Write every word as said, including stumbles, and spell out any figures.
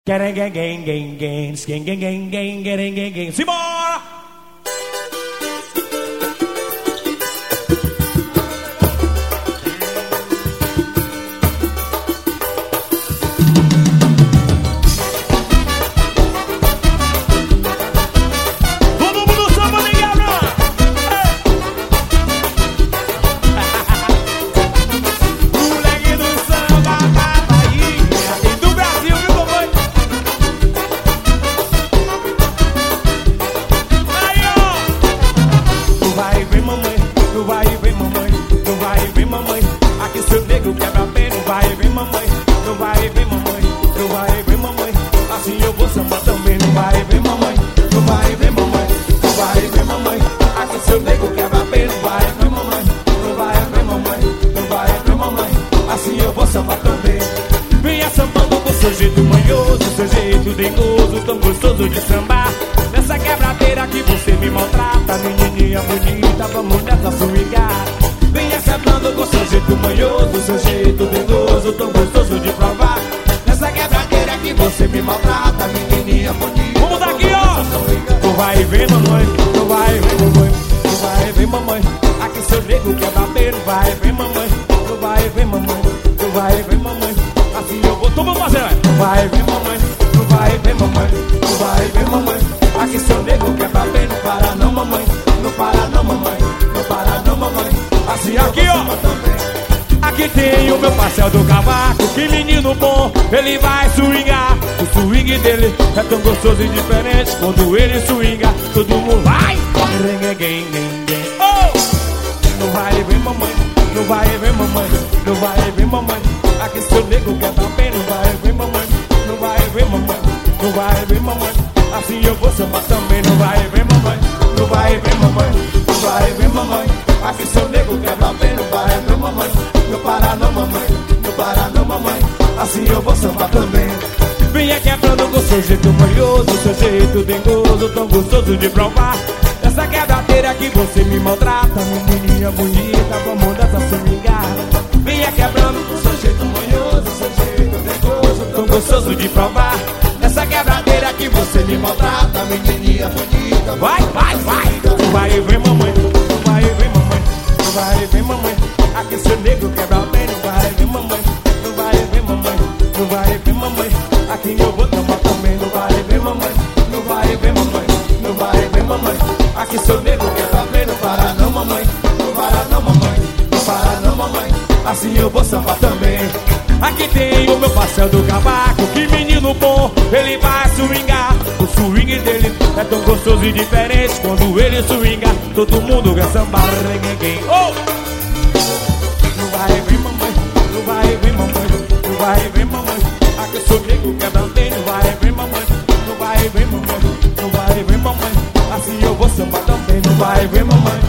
Gang, gang, gang, gang, gang, gang, gang, gang, gang, gang, gang, gang. Simbora! Todo mundo samba, Miguel Branco! Moleque do samba da Bahia e do Brasil, viu, mamãe? Aí, ó! Tu vai ver, mamãe, tu vai ver, mamãe, tu vai ver, mamãe. Aqui seu nego quebra bem, tu vai ver, mamãe, tu vai ver, mamãe, tu vai ver, mamãe. Assim eu vou samba também, tu vai ver, mamãe, tu vai ver, mamãe, tu vai ver, mamãe. Aqui seu nego quebra bem, tu vai ver, mamãe, tu vai ver, mamãe, tu vai ver, mamãe. Assim eu vou samba também. Venha sambando com seu jeito manhoso, seu jeito dengoso, tão gostoso de sambar. Nessa quebradeira que você me maltrata, menininha bonita, vamos nessa swingar. Venha sambando com seu jeito manhoso, seu jeito dengoso, tão gostoso de provar. Nessa quebradeira que você me maltrata, menininha bonita. Vamos daqui, ó! Tu vai ver, mamãe, tu vai ver, mamãe, tu vai ver, mamãe. Aqui seu nego quebra bem, vai ver, mamãe, tu vai ver, mamãe, tu vai ver, mamãe. Assim eu vou, tu vou fazer, tu vai ver, mamãe, tu vai ver, mamãe, tu vai ver, mamãe. Aqui seu nego quebra bem, não para não, mamãe, não para não, mamãe, não para não, mamãe. Assim aqui, ó, aqui tem o meu parcel do cavaco, que menino bom, ele vai swingar. O swing dele é tão gostoso e diferente, quando ele swinga, todo mundo vai. Oh! Não vai ver, mamãe, não vai ver, mamãe, não vai ver, mamãe. Aqui seu nego quebra bem, não vai ver, mamãe, não vai ver, mamãe, não vai ver, mamãe. Assim eu vou sambar também, não vai ver, mamãe, não vai ver, mamãe, não vai ver, mamãe. Aqui seu nego quebra bem, não vai ver, mamãe, não para não, mamãe, não para não, mamãe. Assim eu vou sambar também. Venha quebrando com seu jeito manhoso, seu jeito dengoso, tão gostoso de provar. Essa quebradeira que você me maltrata, menininha bonita, vamos dançar swingar. Venha quebrando com seu jeito manhoso, seu jeito dengoso, tão gostoso de provar. Essa quebradeira que você me maltrata, menininha bonita. Vai, vai, vai! Tu vai ver, mamãe, tu vai ver, mamãe, tu vai ver, mamãe. Aqui seu nego quebra bem, tu vai ver, mamãe, tu vai ver, mamãe, tu vai ver, mamãe. Aqui eu vou tomar também, tu vai ver, mamãe, tu vai ver, mamãe, tu vai ver, mamãe. Aqui seu nego quebra bem, não para não, mamãe, não para não, mamãe, não para não, mamãe. Assim eu vou sambar também. Aqui tem o meu parcel do cavaco, que menino bom, ele vai swingar. O swing dele é tão gostoso e diferente, quando ele swinga, todo mundo quer sambar. Oh! Não vai ver, mamãe, não vai ver, mamãe, não vai ver, mamãe. Aqui seu nego quebra bem, não vai ver, mamãe, não vai ver, mamãe, não vai ver, mamãe. Assim eu vou sambar também, não vai ver, mamãe,